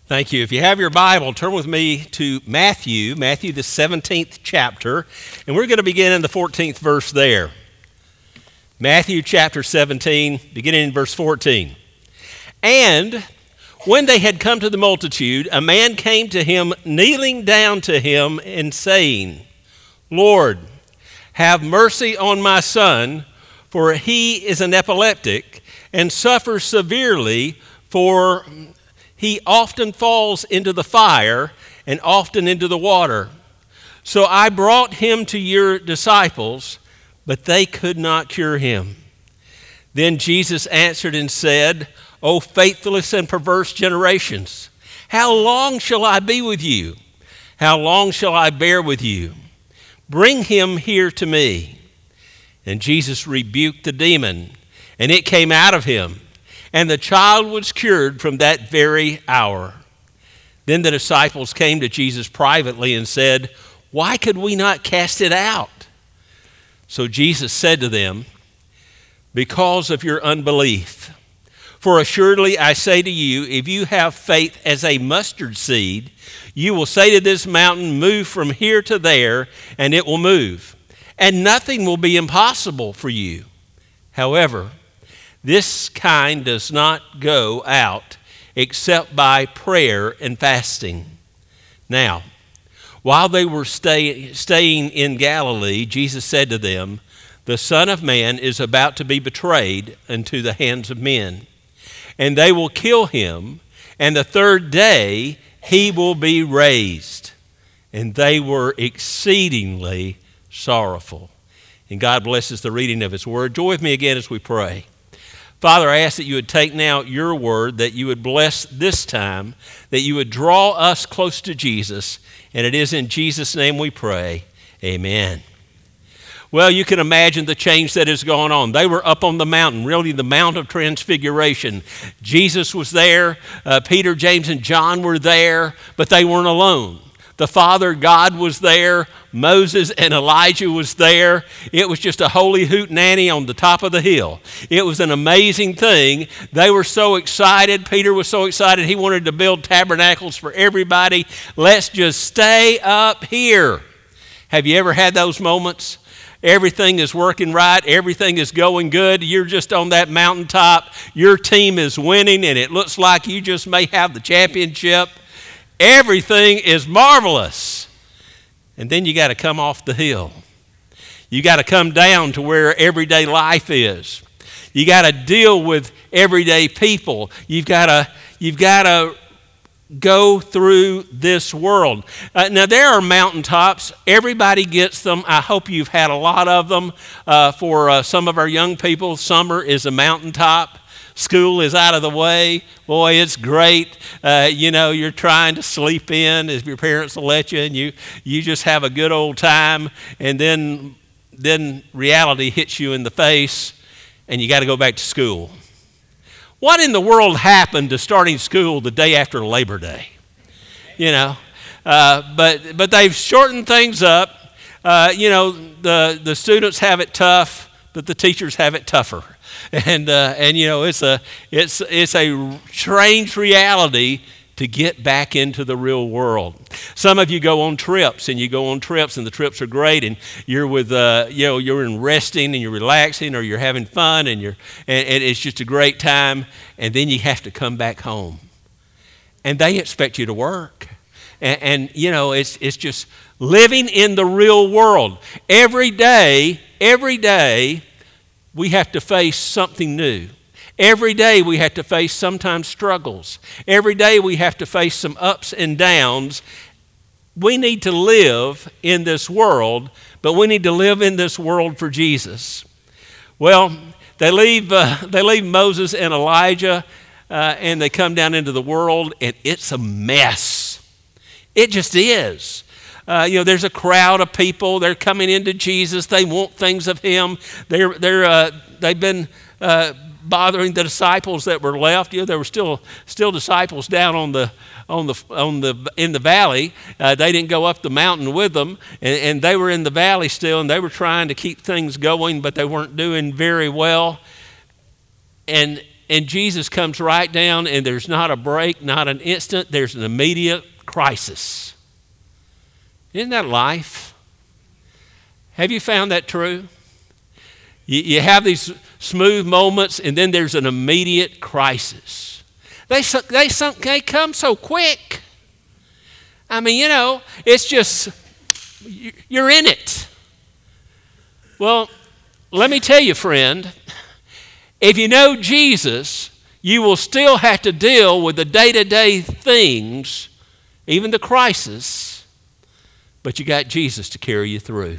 Thank you. If you have your Bible, turn with me to Matthew, the 17th chapter, and we're going to begin in the 14th verse there. Matthew chapter 17, beginning in verse 14. And when they had come to the multitude, a man came to him, kneeling down to him and saying, Lord, have mercy on my son, for he is an epileptic and suffers severely, for he often falls into the fire and often into the water. So I brought him to your disciples, but they could not cure him. Then Jesus answered and said, O faithless and perverse generations, how long shall I be with you? How long shall I bear with you? Bring him here to me. And Jesus rebuked the demon, and it came out of him. And the child was cured from that very hour. Then the disciples came to Jesus privately and said, Why could we not cast it out? So Jesus said to them, Because of your unbelief. For assuredly I say to you, if you have faith as a mustard seed, you will say to this mountain, Move from here to there, and it will move. And nothing will be impossible for you. However, this kind does not go out except by prayer and fasting. Now, while they were staying in Galilee, Jesus said to them, The Son of Man is about to be betrayed into the hands of men, and they will kill him, and the third day he will be raised. And they were exceedingly sorrowful. And God blesses the reading of his word. Join with me again as we pray. Father, I ask that you would take now your word, that you would bless this time, that you would draw us close to Jesus, and it is in Jesus' name we pray. Amen. Well, you can imagine the change that has gone on. They were up on the mountain, really the Mount of Transfiguration. Jesus was there, Peter, James, and John were there, but they weren't alone. The Father, God, was there. Moses and Elijah was there. It was just a holy hootenanny on the top of the hill. It was an amazing thing. They were so excited. Peter was so excited. He wanted to build tabernacles for everybody. Let's just stay up here. Have you ever had those moments? Everything is working right. Everything is going good. You're just on that mountaintop. Your team is winning, and it looks like you just may have the championship. Everything is marvelous. And then you got to come off the hill. You got to come down to where everyday life is. You got to deal with everyday people. You've got to go through this world. Now, there are mountaintops. Everybody gets them. I hope you've had a lot of them. For some of our young people, summer is a mountaintop. School is out of the way. Boy, it's great. You're trying to sleep in if your parents will let you, and you just have a good old time, and then reality hits you in the face, and you got to go back to school. What in the world happened to starting school the day after Labor Day? But they've shortened things up. The students have it tough, but the teachers have it tougher. And it's a strange reality to get back into the real world. Some of you go on trips, and the trips are great, and you're with you're in resting and you're relaxing, or you're having fun, and it's just a great time. And then you have to come back home, and they expect you to work, and it's just living in the real world. Every day. We have to face something new. Every day we have to face sometimes struggles. Every day we have to face some ups and downs. We need to live in this world, but we need to live in this world for Jesus. Well, they leave Moses and Elijah, and they come down into the world, and it's a mess. It just is. There's a crowd of people. They're coming into Jesus. They want things of him. They've been bothering the disciples that were left. There were still disciples down in the valley. They didn't go up the mountain with them, and they were in the valley still, and they were trying to keep things going, but they weren't doing very well. And Jesus comes right down, and there's not a break, not an instant. There's an immediate crisis. Isn't that life? Have you found that true? You have these smooth moments, and then there's an immediate crisis. They come so quick. I mean, it's just, you're in it. Well, let me tell you, friend, if you know Jesus, you will still have to deal with the day-to-day things, even the crisis, but you got Jesus to carry you through.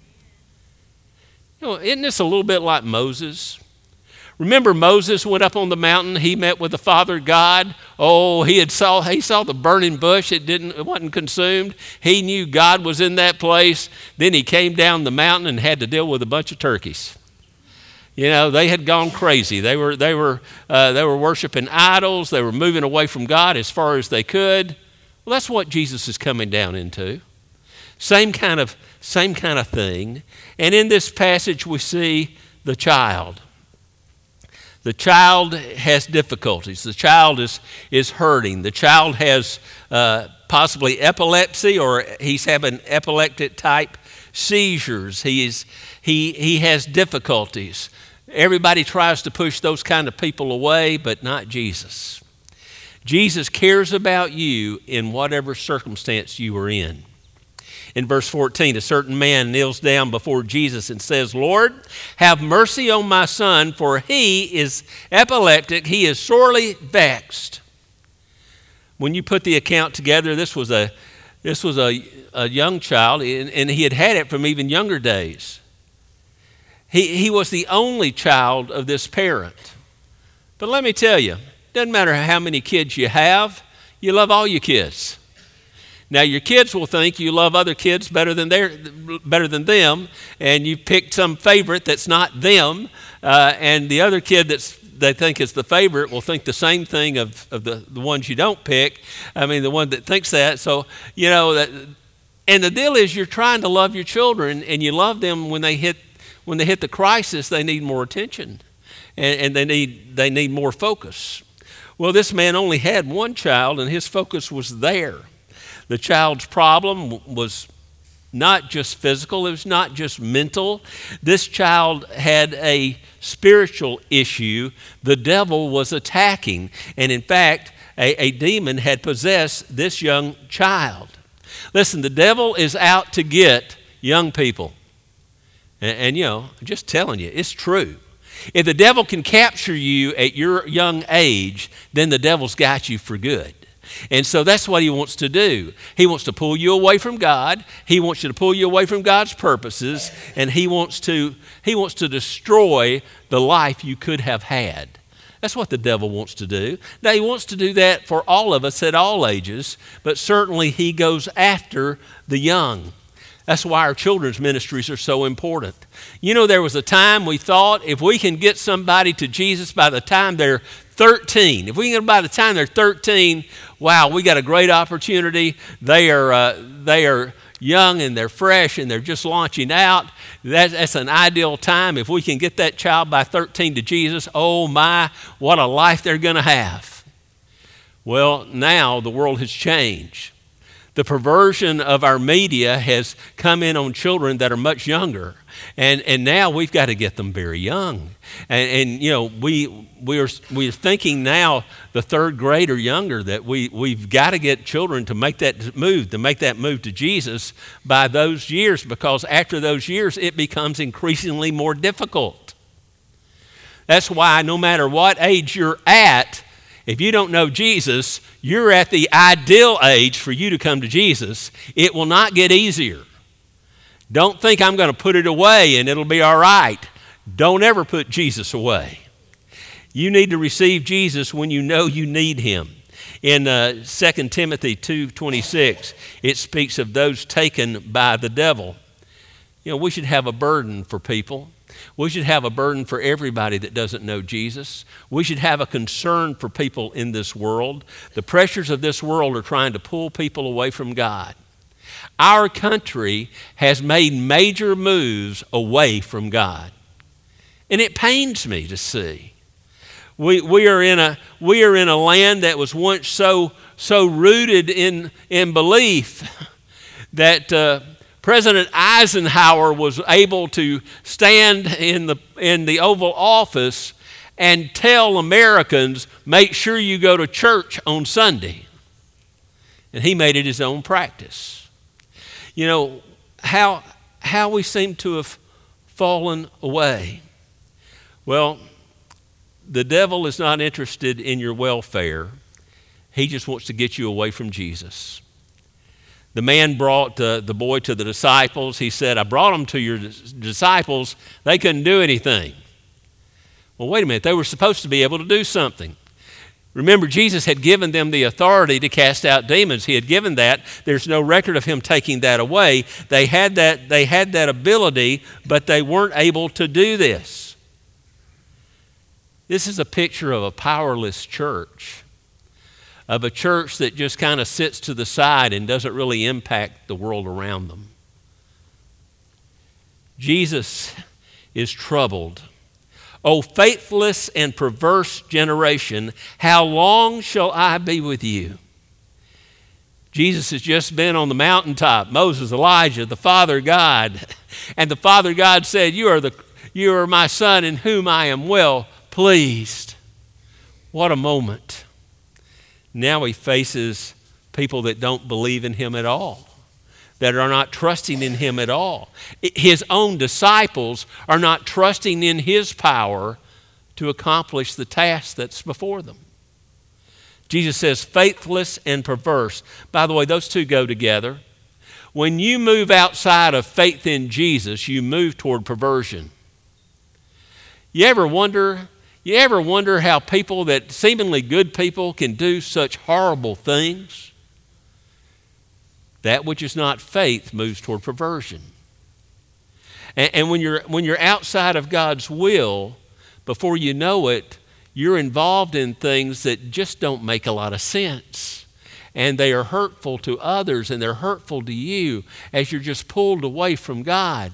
Isn't this a little bit like Moses? Remember, Moses went up on the mountain. He met with the Father God. Oh, he saw the burning bush. It wasn't consumed. He knew God was in that place. Then he came down the mountain and had to deal with a bunch of turkeys. They had gone crazy. They were worshiping idols. They were moving away from God as far as they could. Well, that's what Jesus is coming down into. Same kind of thing. And in this passage, we see the child. The child has difficulties. The child is hurting. The child has possibly epilepsy, or he's having epileptic type seizures. He has difficulties. Everybody tries to push those kind of people away, but not Jesus. Jesus cares about you in whatever circumstance you are in. In verse 14, a certain man kneels down before Jesus and says, "Lord, have mercy on my son, for he is epileptic. He is sorely vexed." When you put the account together, this was a young child, and he had it from even younger days. He was the only child of this parent. But let me tell you, it doesn't matter how many kids you have, you love all your kids. Now, your kids will think you love other kids better than them, and you picked some favorite that's not them, and the other kid they think is the favorite will think the same thing of the ones you don't pick. I mean, the one that thinks that. So, and the deal is you're trying to love your children, and you love them when they hit the crisis. They need more attention, and they need more focus. Well, this man only had one child, and his focus was there. The child's problem was not just physical, it was not just mental. This child had a spiritual issue. The devil was attacking, and in fact, a demon had possessed this young child. Listen, the devil is out to get young people. And I'm just telling you, it's true. If the devil can capture you at your young age, then the devil's got you for good. And so that's what he wants to do. He wants to pull you away from God. He wants you to pull you away from God's purposes, and he wants to destroy the life you could have had. That's what the devil wants to do. Now, he wants to do that for all of us at all ages, but certainly he goes after the young. That's why our children's ministries are so important. There was a time we thought if we can get somebody to Jesus by the time they're 13, if we can get them by the time they're 13, wow, we got a great opportunity. They are young and they're fresh and they're just launching out. That's an ideal time. If we can get that child by 13 to Jesus, oh my, what a life they're going to have. Well, now the world has changed. The perversion of our media has come in on children that are much younger, and now we've got to get them very young. And we're thinking now, the third grade or younger, that we've got to get children to make that move to Jesus by those years, because after those years it becomes increasingly more difficult. That's why no matter what age you're at, if you don't know Jesus, you're at the ideal age for you to come to Jesus. It will not get easier. Don't think I'm going to put it away and it'll be all right. Don't ever put Jesus away. You need to receive Jesus when you know you need him. In 2 Timothy 2:26, it speaks of those taken by the devil. We should have a burden for people. We should have a burden for everybody that doesn't know Jesus. We should have a concern for people in this world. The pressures of this world are trying to pull people away from God. Our country has made major moves away from God. And it pains me to see. We are in a land that was once so rooted in belief that President Eisenhower was able to stand in the Oval Office and tell Americans, make sure you go to church on Sunday. And he made it his own practice. You know, how we seem to have fallen away. Well, the devil is not interested in your welfare. He just wants to get you away from Jesus. The man brought the boy to the disciples. He said, I brought them to your disciples. They couldn't do anything. Well, wait a minute. They were supposed to be able to do something. Remember, Jesus had given them the authority to cast out demons. He had given that. There's no record of him taking that away. They had that ability, but they weren't able to do this. This is a picture of a powerless church, of a church that just kind of sits to the side and doesn't really impact the world around them. Jesus is troubled. O faithless and perverse generation, how long shall I be with you? Jesus has just been on the mountaintop. Moses, Elijah, the Father God. And the Father God said, you are my Son in whom I am well pleased. What a moment. Now he faces people that don't believe in him at all, that are not trusting in him at all. His own disciples are not trusting in his power to accomplish the task that's before them. Jesus says faithless and perverse. By the way, those two go together. When you move outside of faith in Jesus, you move toward perversion. You ever wonder how people that seemingly good people can do such horrible things? That which is not faith moves toward perversion. And when you're outside of God's will, before you know it, you're involved in things that just don't make a lot of sense. And they are hurtful to others, and they're hurtful to you as you're just pulled away from God.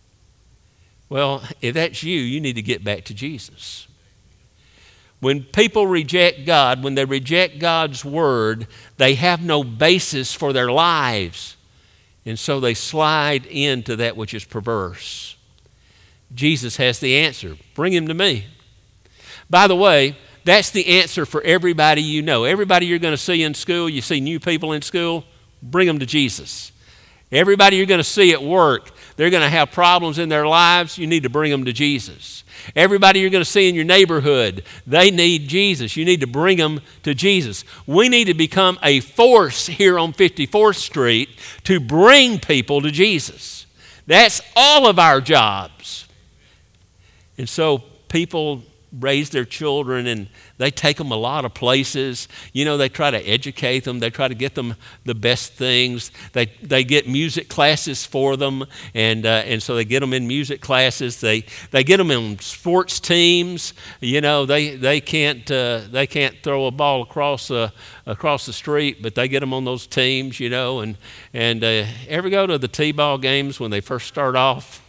Well, if that's you, you need to get back to Jesus. When people reject God, when they reject God's word, they have no basis for their lives. And so they slide into that which is perverse. Jesus has the answer. Bring him to me. By the way, that's the answer for everybody you know. Everybody you're going to see in school, you see new people in school, bring them to Jesus. Everybody you're going to see at work, they're going to have problems in their lives, you need to bring them to Jesus. Everybody you're going to see in your neighborhood, they need Jesus. You need to bring them to Jesus. We need to become a force here on 54th Street to bring people to Jesus. That's all of our jobs. And so people raise their children and they take them a lot of places. You know, they try to educate them. They try to get them the best things. They get music classes for them, and so they get them in music classes. They get them in sports teams. You know, they can't throw a ball across the street, but they get them on those teams. You know, and ever go to the T-ball games when they first start off?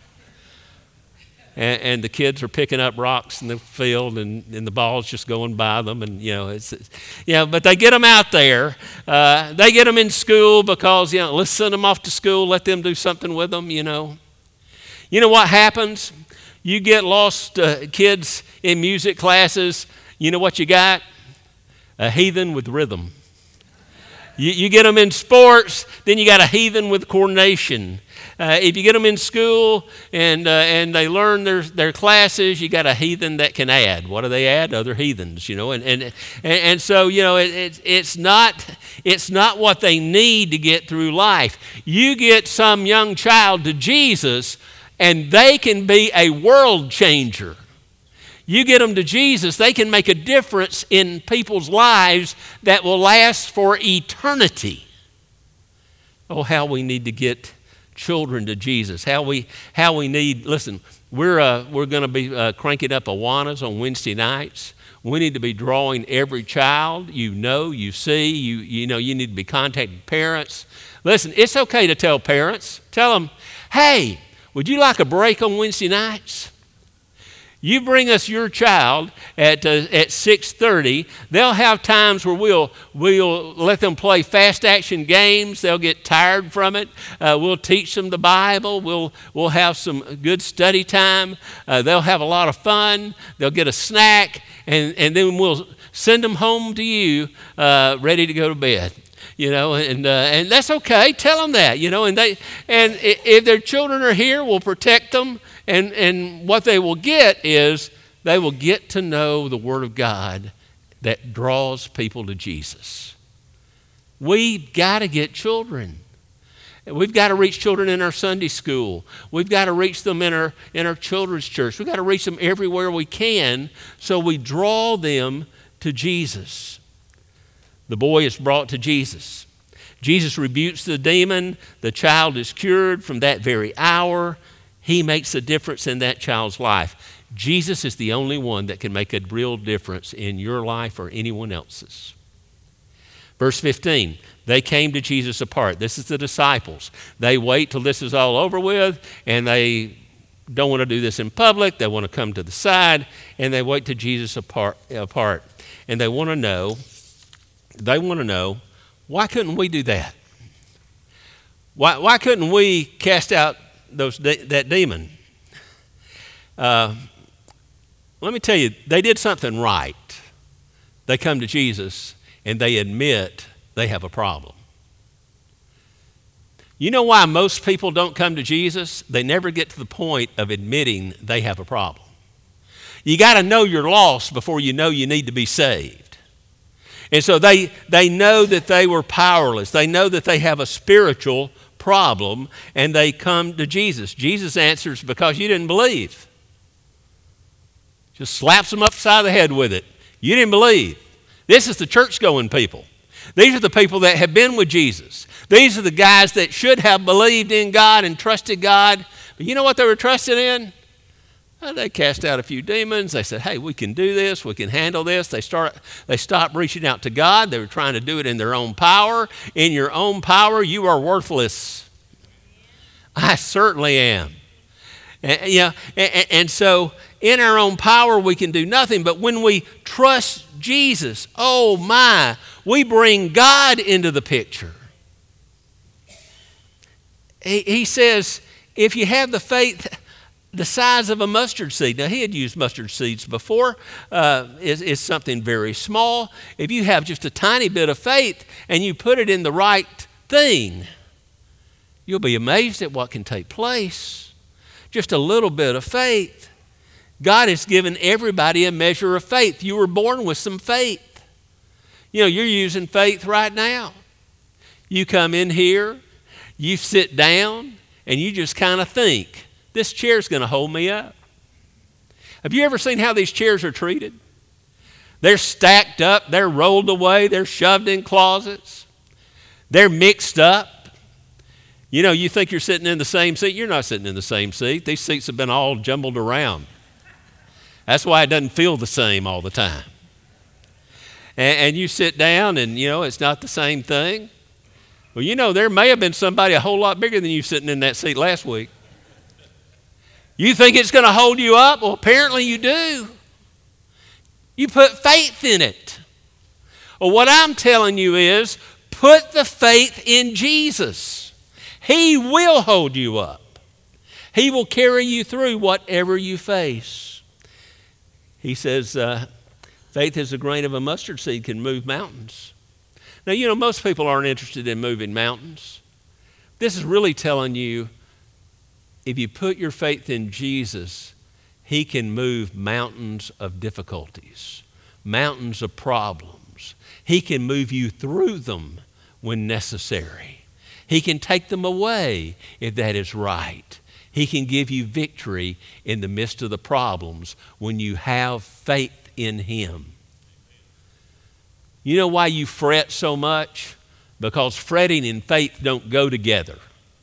And the kids are picking up rocks in the field, and the ball's just going by them, and but they get them out there. They get them in school because let's send them off to school, let them do something with them. You know what happens? You get lost kids in music classes. You know what you got? A heathen with rhythm. You get them in sports, then you got a heathen with coordination. If you get them in school and they learn their classes, you got a heathen that can add. What do they add? Other heathens, and so it's not what they need to get through life. You get some young child to Jesus, and they can be a world changer. You get them to Jesus, they can make a difference in people's lives that will last for eternity. Oh, how we need to get children to Jesus. How we need, listen, we're going to be cranking up Awanas on Wednesday nights. We need to be drawing every child you see. You need to be contacting parents. Listen, it's okay to tell parents. Tell them, hey, would you like a break on Wednesday nights? You bring us your child at 6:30. They'll have times where we'll let them play fast action games. They'll get tired from it. We'll teach them the Bible. We'll have some good study time. They'll have a lot of fun. They'll get a snack, and then we'll send them home to you ready to go to bed. And that's okay. Tell them that. And if their children are here, we'll protect them. And what they will get is they will get to know the Word of God that draws people to Jesus. We've got to get children. We've got to reach children in our Sunday school. We've got to reach them in our children's church. We've got to reach them everywhere we can so we draw them to Jesus. The boy is brought to Jesus. Jesus rebukes the demon. The child is cured from that very hour. He makes a difference in that child's life. Jesus is the only one that can make a real difference in your life or anyone else's. Verse 15, they came to Jesus apart. This is the disciples. They wait till this is all over with, and they don't want to do this in public. They want to come to the side, and they wait till Jesus apart. And they want to know, why couldn't we do that? Why couldn't we cast out that demon? Let me tell you, they did something right. They come to Jesus and they admit they have a problem. You know why most people don't come to Jesus? They never get to the point of admitting they have a problem. You got to know you're lost before you know you need to be saved. And so they know that they were powerless. They know that they have a spiritual problem, and they come to Jesus. Jesus answers, because you didn't believe. Just slaps them upside the head with it. You didn't believe. This is the church-going people. These are the people that have been with Jesus. These are the guys that should have believed in God and trusted God. But you know what they were trusted in? Well, they cast out a few demons. They said, hey, we can do this. We can handle this. They stopped reaching out to God. They were trying to do it in their own power. In your own power, you are worthless. I certainly am. And so in our own power, we can do nothing. But when we trust Jesus, oh my, we bring God into the picture. He says, if you have the faith the size of a mustard seed. Now, he had used mustard seeds before. It's something very small. If you have just a tiny bit of faith and you put it in the right thing, you'll be amazed at what can take place. Just a little bit of faith. God has given everybody a measure of faith. You were born with some faith. You're using faith right now. You come in here, you sit down, and you just kind of think, this chair's going to hold me up. Have you ever seen how these chairs are treated? They're stacked up, they're rolled away, they're shoved in closets, they're mixed up. You think you're sitting in the same seat. You're not sitting in the same seat. These seats have been all jumbled around. That's why it doesn't feel the same all the time. And you sit down and, it's not the same thing. Well, there may have been somebody a whole lot bigger than you sitting in that seat last week. You think it's going to hold you up? Well, apparently you do. You put faith in it. Well, what I'm telling you is put the faith in Jesus. He will hold you up. He will carry you through whatever you face. He says, faith as a grain of a mustard seed can move mountains. Now, most people aren't interested in moving mountains. This is really telling you, if you put your faith in Jesus, he can move mountains of difficulties, mountains of problems. He can move you through them when necessary. He can take them away if that is right. He can give you victory in the midst of the problems when you have faith in him. You know why you fret so much? Because fretting and faith don't go together.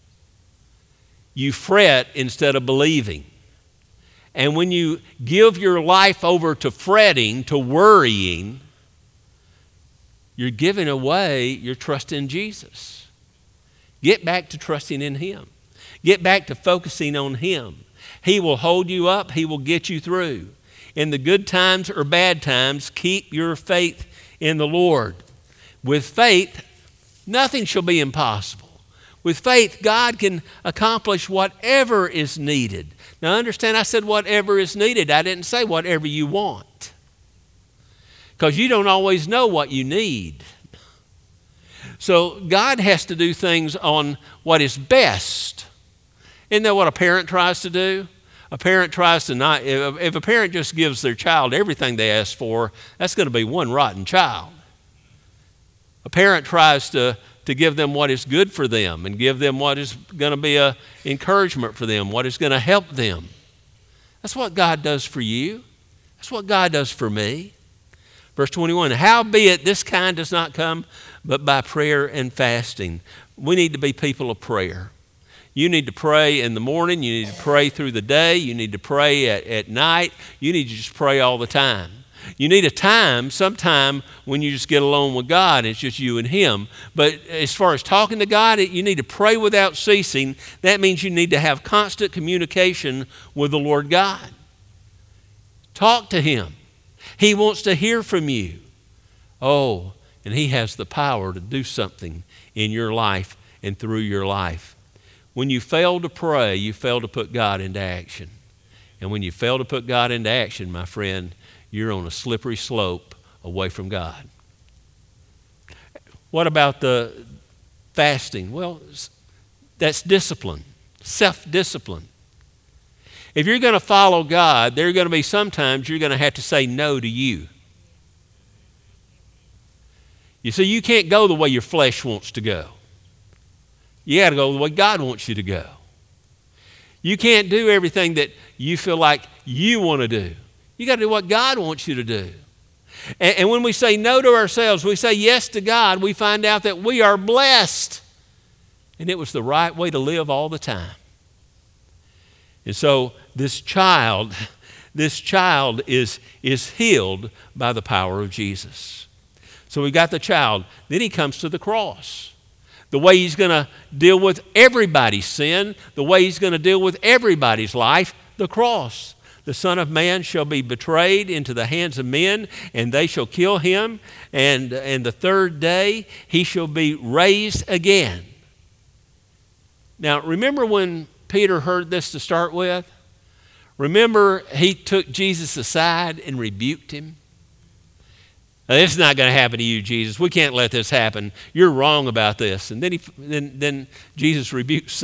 You fret instead of believing. And when you give your life over to fretting, to worrying, you're giving away your trust in Jesus. Get back to trusting in him. Get back to focusing on him. He will hold you up. He will get you through. in the good times or bad times, keep your faith in the Lord. With faith, nothing shall be impossible. With faith, God can accomplish whatever is needed. Now understand, I said whatever is needed. I didn't say whatever you want. Because you don't always know what you need. So God has to do things on what is best. Isn't that what a parent tries to do? A parent tries to not, if a parent just gives their child everything they ask for, that's going to be one rotten child. A parent tries to give them what is good for them and give them what is going to be an encouragement for them, what is going to help them. That's what God does for you. That's what God does for me. Verse 21, howbeit this kind does not come but by prayer and fasting. We need to be people of prayer. You need to pray in the morning. You need to pray through the day. You need to pray at night. You need to just pray all the time. You need a time, sometime when you just get alone with God. It's just you and Him. But as far as talking to God, you need to pray without ceasing. That means you need to have constant communication with the Lord God. Talk to Him. He wants to hear from you. Oh, and He has the power to do something in your life and through your life. When you fail to pray, you fail to put God into action. And when you fail to put God into action, my friend, you're on a slippery slope away from God. What about the fasting? Well, that's discipline, self-discipline. If you're going to follow God, there are going to be sometimes you're going to have to say no to you. You see, you can't go the way your flesh wants to go. You got to go the way God wants you to go. You can't do everything that you feel like you want to do. You got to do what God wants you to do. And when we say no to ourselves, we say yes to God, we find out that we are blessed. And it was the right way to live all the time. And so this child is healed by the power of Jesus. So we got the child. Then He comes to the cross. The way He's going to deal with everybody's sin, the way He's going to deal with everybody's life, the cross. The Son of Man shall be betrayed into the hands of men, and they shall kill Him, and the third day He shall be raised again. Now, remember when Peter heard this to start with? Remember he took Jesus aside and rebuked him? Now, this is not going to happen to you, Jesus. We can't let this happen. You're wrong about this. And then Jesus rebukes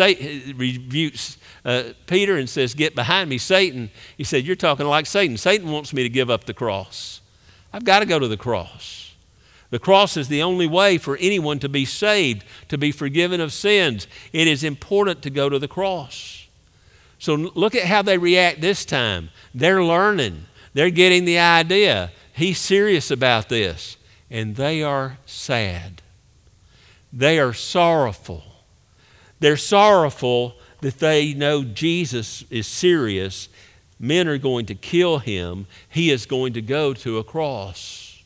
Peter and says, get behind me, Satan. He said, you're talking like Satan. Satan wants me to give up the cross. I've got to go to the cross. The cross is the only way for anyone to be saved, to be forgiven of sins. It is important to go to the cross. So look at how they react this time. They're learning. They're getting the idea. He's serious about this. And they are sad. They are sorrowful. They're sorrowful that they know Jesus is serious. Men are going to kill Him. He is going to go to a cross.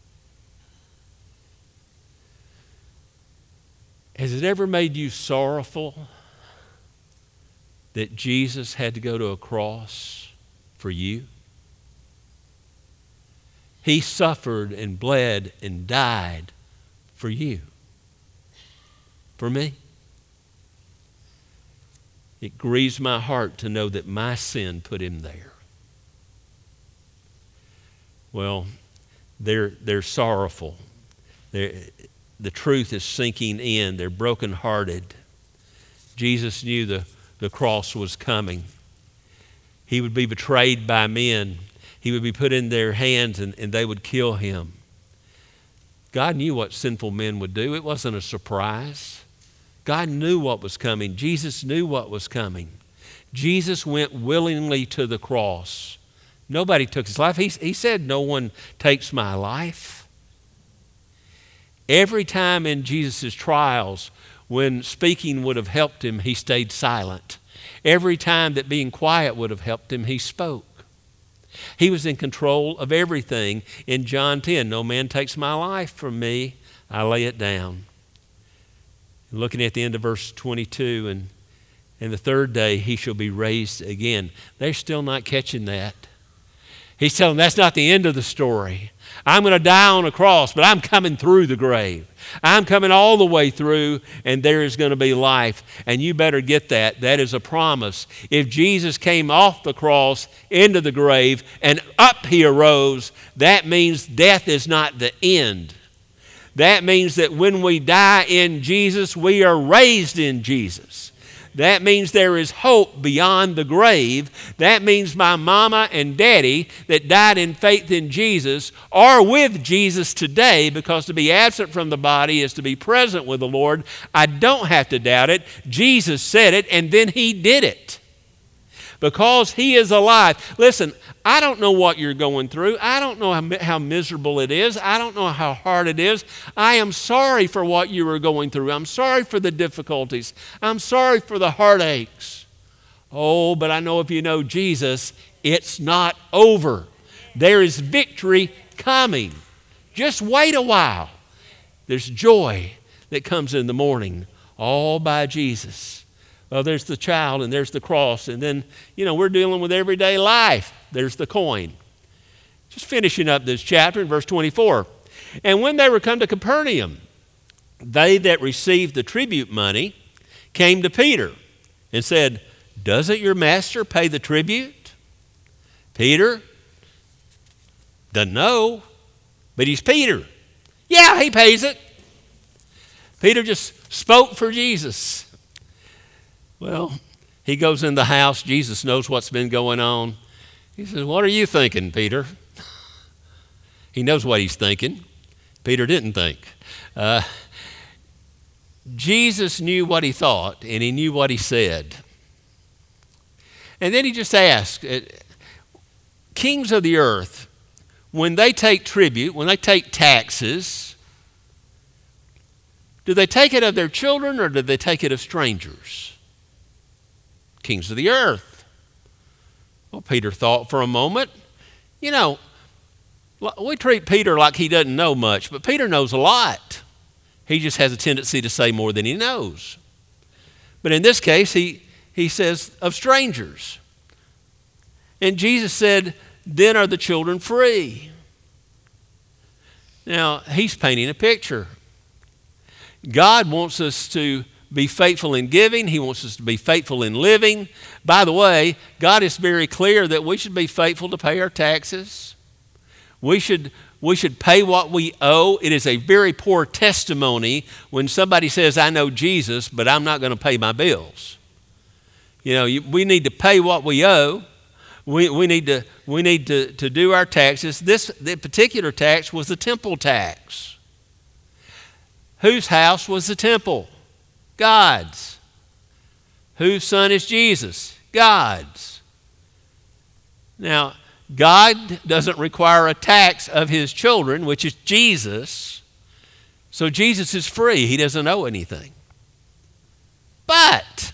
Has it ever made you sorrowful that Jesus had to go to a cross for you? He suffered and bled and died for you, for me. It grieves my heart to know that my sin put Him there. Well, they're sorrowful. The truth is sinking in. They're brokenhearted. Jesus knew the cross was coming. He would be betrayed by men. He would be put in their hands and they would kill Him. God knew what sinful men would do. It wasn't a surprise. God knew what was coming. Jesus knew what was coming. Jesus went willingly to the cross. Nobody took His life. He said, no one takes my life. Every time in Jesus' trials, when speaking would have helped Him, He stayed silent. Every time that being quiet would have helped Him, He spoke. He was in control of everything. In John 10, no man takes my life from me, I lay it down. Looking at the end of verse 22, and the third day He shall be raised again. They're still not catching that. He's telling them that's not the end of the story. I'm going to die on a cross, but I'm coming through the grave. I'm coming all the way through, and there is going to be life. And you better get that. That is a promise. If Jesus came off the cross into the grave and up he arose, that means death is not the end. That means that when we die in Jesus, we are raised in Jesus. That means there is hope beyond the grave. That means my mama and daddy that died in faith in Jesus are with Jesus today, because to be absent from the body is to be present with the Lord. I don't have to doubt it. Jesus said it, and then he did it. Because he is alive. Listen, I don't know what you're going through. I don't know how miserable it is. I don't know how hard it is. I am sorry for what you are going through. I'm sorry for the difficulties. I'm sorry for the heartaches. Oh, but I know if you know Jesus, it's not over. There is victory coming. Just wait a while. There's joy that comes in the morning, all by Jesus. Well, there's the child and there's the cross. And then, we're dealing with everyday life. There's the coin. Just finishing up this chapter in verse 24. And when they were come to Capernaum, they that received the tribute money came to Peter and said, doesn't your master pay the tribute? Peter doesn't know, but he's Peter. Yeah, he pays it. Peter just spoke for Jesus. Well, he goes in the house. Jesus knows what's been going on. He says, what are you thinking, Peter? He knows what he's thinking. Peter didn't think. Jesus knew what he thought, and he knew what he said. And then he just asked, kings of the earth, when they take tribute, when they take taxes, do they take it of their children or do they take it of strangers? Kings of the earth. Well, Peter thought for a moment. We treat Peter like he doesn't know much, but Peter knows a lot. He just has a tendency to say more than he knows. But in this case, he says of strangers. And Jesus said, then are the children free. Now, he's painting a picture. God wants us to be faithful in giving. He wants us to be faithful in living. By the way, God is very clear that we should be faithful to pay our taxes. We should pay what we owe. It is a very poor testimony when somebody says, I know Jesus, but I'm not going to pay my bills. We need to pay what we owe. We need to do our taxes. The particular tax was the temple tax. Whose house was the temple? God's. Whose son is Jesus? God's. Now, God doesn't require a tax of his children, which is Jesus. So Jesus is free. He doesn't owe anything. But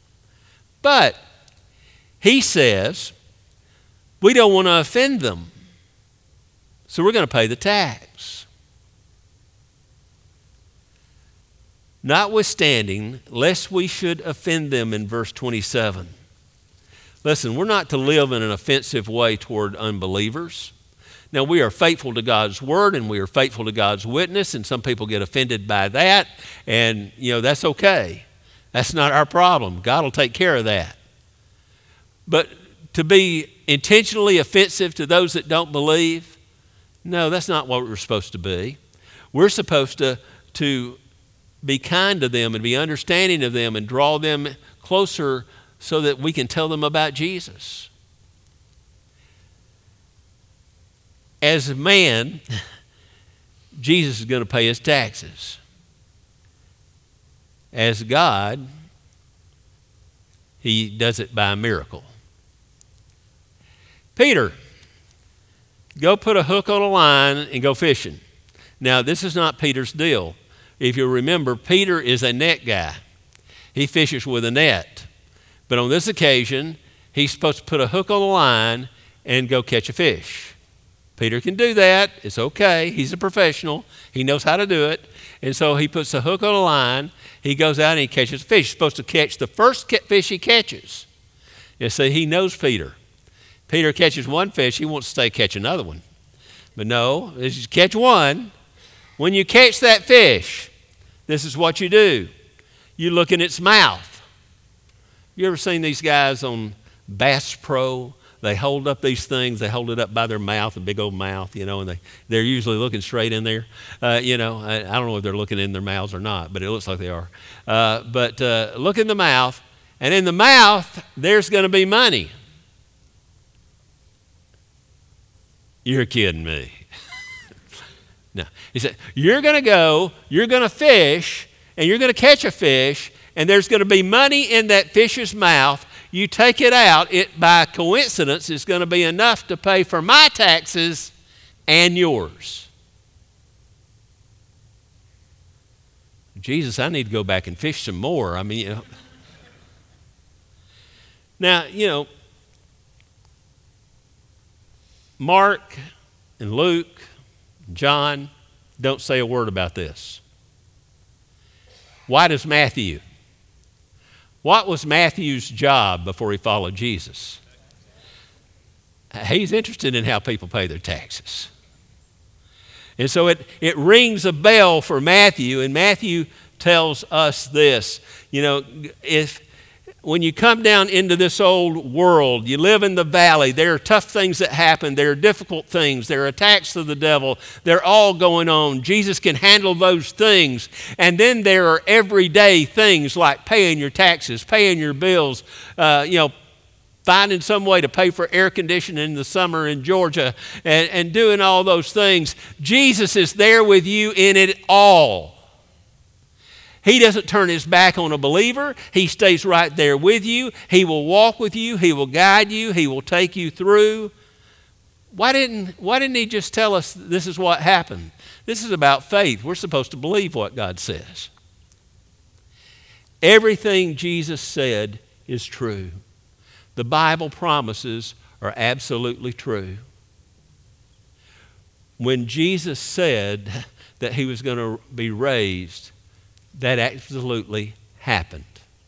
he says, we don't want to offend them. So we're going to pay the tax. Notwithstanding, lest we should offend them in verse 27. Listen, we're not to live in an offensive way toward unbelievers. Now, we are faithful to God's word and we are faithful to God's witness, and some people get offended by that, and, that's okay. That's not our problem. God will take care of that. But to be intentionally offensive to those that don't believe, no, that's not what we're supposed to be. We're supposed to be kind to them and be understanding of them and draw them closer so that we can tell them about Jesus. As a man, Jesus is going to pay his taxes. As God, he does it by a miracle. Peter, go put a hook on a line and go fishing. Now, this is not Peter's deal. If you remember, Peter is a net guy. He fishes with a net. But on this occasion, he's supposed to put a hook on the line and go catch a fish. Peter can do that. It's okay. He's a professional. He knows how to do it. And so he puts a hook on a line. He goes out and he catches a fish. He's supposed to catch the first fish he catches. You see, he knows Peter. Peter catches one fish, he wants to stay catch another one. But no, this is catch one. When you catch that fish, this is what you do. You look in its mouth. You ever seen these guys on Bass Pro? They hold up these things. They hold it up by their mouth, a big old mouth, and they're usually looking straight in there. I don't know if they're looking in their mouths or not, but it looks like they are. But look in the mouth, and in the mouth, there's going to be money. You're kidding me. No. He said, you're going to go, you're going to fish, and you're going to catch a fish, and there's going to be money in that fish's mouth. You take it out, it by coincidence is going to be enough to pay for my taxes and yours. Jesus, I need to go back and fish some more. Now, Mark and Luke, John don't say a word about this. Why does Matthew? What was Matthew's job before he followed Jesus? He's interested in how people pay their taxes. And so it rings a bell for Matthew, and Matthew tells us this. When you come down into this old world, you live in the valley, there are tough things that happen, there are difficult things, there are attacks of the devil, they're all going on. Jesus can handle those things. And then there are everyday things like paying your taxes, paying your bills, finding some way to pay for air conditioning in the summer in Georgia and doing all those things. Jesus is there with you in it all. He doesn't turn his back on a believer. He stays right there with you. He will walk with you. He will guide you. He will take you through. Why didn't he just tell us this is what happened? This is about faith. We're supposed to believe what God says. Everything Jesus said is true. The Bible promises are absolutely true. When Jesus said that he was going to be raised, that absolutely happened.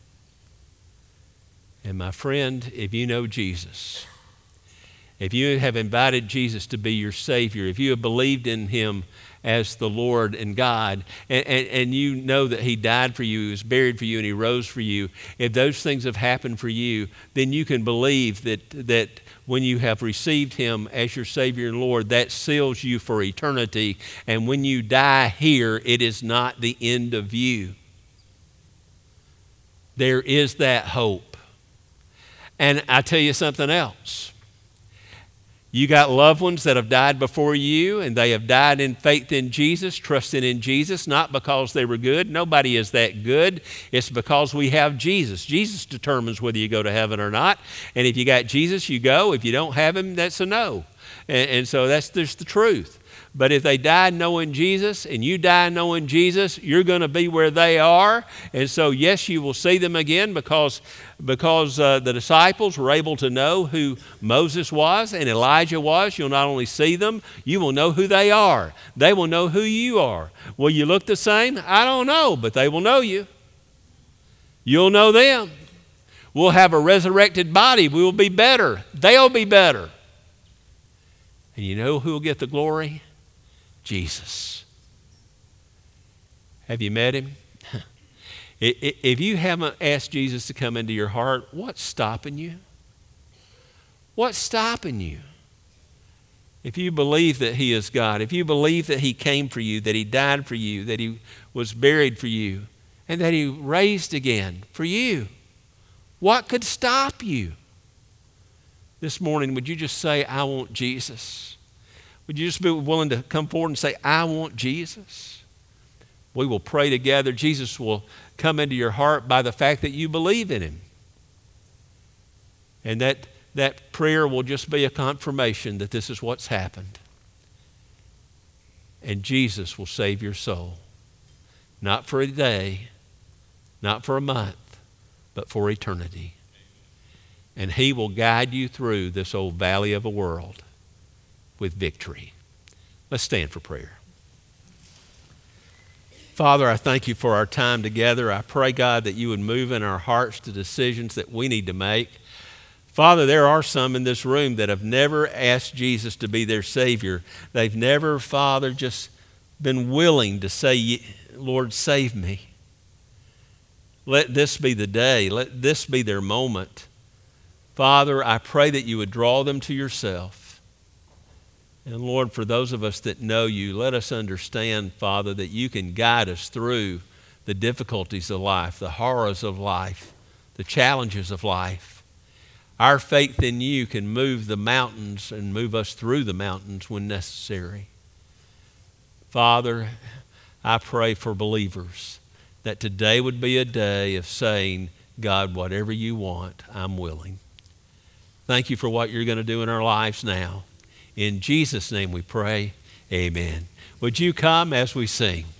And my friend, if you know Jesus, if you have invited Jesus to be your Savior, if you have believed in him as the Lord and God, and you know that he died for you, he was buried for you, and he rose for you, if those things have happened for you, then you can believe that when you have received him as your Savior and Lord, that seals you for eternity. And when you die here, it is not the end of you. There is that hope. And I tell you something else. You got loved ones that have died before you, and they have died in faith in Jesus, trusting in Jesus, not because they were good. Nobody is that good. It's because we have Jesus. Jesus determines whether you go to heaven or not. And if you got Jesus, you go. If you don't have him, that's a no. And so that's just the truth. But if they died knowing Jesus and you die knowing Jesus, you're going to be where they are. And so, yes, you will see them again because the disciples were able to know who Moses was and Elijah was. You'll not only see them, you will know who they are. They will know who you are. Will you look the same? I don't know, but they will know you. You'll know them. We'll have a resurrected body. We will be better. They'll be better. And you know who will get the glory? Jesus. Have you met him? If you haven't asked Jesus to come into your heart, what's stopping you? What's stopping you? If you believe that he is God, if you believe that he came for you, that he died for you, that he was buried for you, and that he raised again for you, what could stop you? This morning, would you just say, I want Jesus? Would you just be willing to come forward and say, I want Jesus? We will pray together. Jesus will come into your heart by the fact that you believe in him. And that prayer will just be a confirmation that this is what's happened. And Jesus will save your soul. Not for a day, not for a month, but for eternity. And he will guide you through this old valley of a world with victory. Let's stand for prayer. Father, I thank you for our time together. I pray, God, that you would move in our hearts to decisions that we need to make. Father, there are some in this room that have never asked Jesus to be their Savior. They've never, Father, just been willing to say, Lord, save me. Let this be the day. Let this be their moment. Father, I pray that you would draw them to yourself. And Lord, for those of us that know you, let us understand, Father, that you can guide us through the difficulties of life, the horrors of life, the challenges of life. Our faith in you can move the mountains and move us through the mountains when necessary. Father, I pray for believers that today would be a day of saying, God, whatever you want, I'm willing. Thank you for what you're going to do in our lives now. In Jesus' name we pray, amen. Would you come as we sing?